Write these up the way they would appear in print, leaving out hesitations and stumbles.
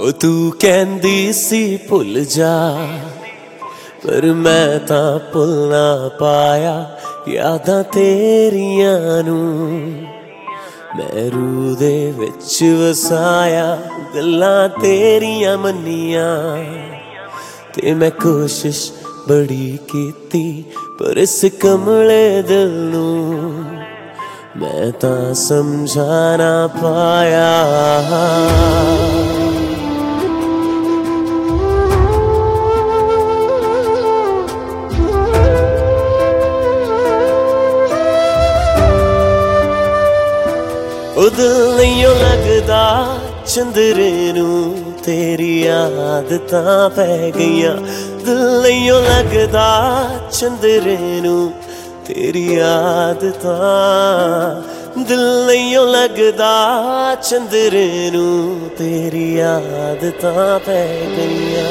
ओ तू कहंदी सी भुल जा, पर मैं तां भुल ना पाया यादां तेरियां नू। मैं रूह दे विच वसाया, गल्लां तेरियां मन्नियां, ते मैं कोशिश बड़ी कीती, पर इस कमले दिल नू मैं तां समझा ना पाया। ओ दिल नहीं लगदा चंदरे नू, तेरी आदतां पै गईयां। दिल नहीं लगदा चंदरे नू, तेरी आदतां। दिल नहीं लगदा चंदरे नू, तेरी आदतां पै गईयां।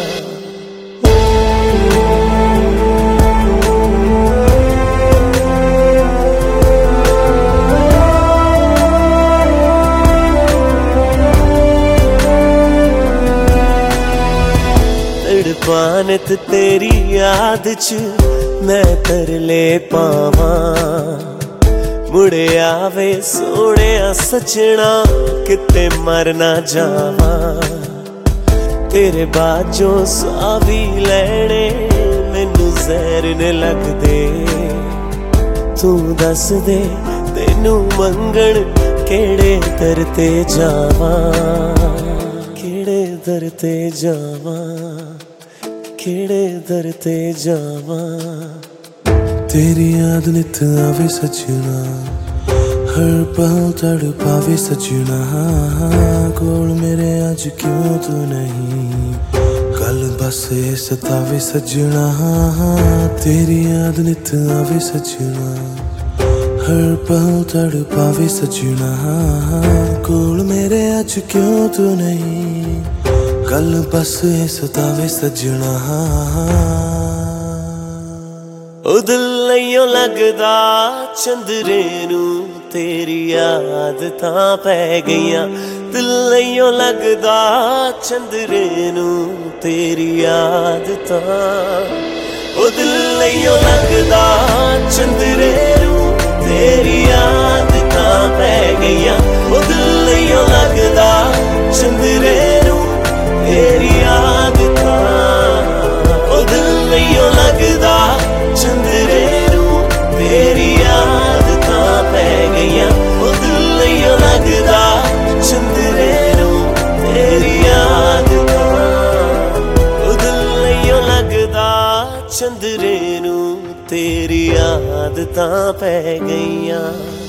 तड़पानत तेरी याद च मैं तरले पावां, मुड़े आवे सोने सजना किते मर ना जावां। तेरे बाजों सावी लैने मैनू जहर ने लगदे, तू दस दे तेनू मंगण केड़े दर ते जावां, केड़े दर ते जावां, केड़े दर ते जावां। तेरी याद नित आवे सजना, हर पल तड़पावे सजना। कोल मेरे अज क्यों तू नहीं, कल बस ये सतावे सजना। तेरी याद नित आवे सजना, हर पल तड़पावे सजना। कोल मेरे अज क्यों तू नहीं, कल बस ये सतावे सजना। ओ दिल नहीं लगदा चंदरे नू, तेरी आदतां पै गईयां। दिल नहीं लगदा चंदरे नू, तेरी आदतां। ओ दिल नहीं लगदा चंदरे नू, तेरी आदतां पै गईयां। ओ दिल नहीं लगदा चंदरे नू, तेरी आदतां। ओ दिल नहीं लगदा चंदरे नू, तेरी आदतां पै गईयां। ओ दिल नहीं लगदा चंदरे नू, तेरी आदतां। ओ दिल नहीं लगदा चंदरे नू, तेरी आदतां पै गईयां।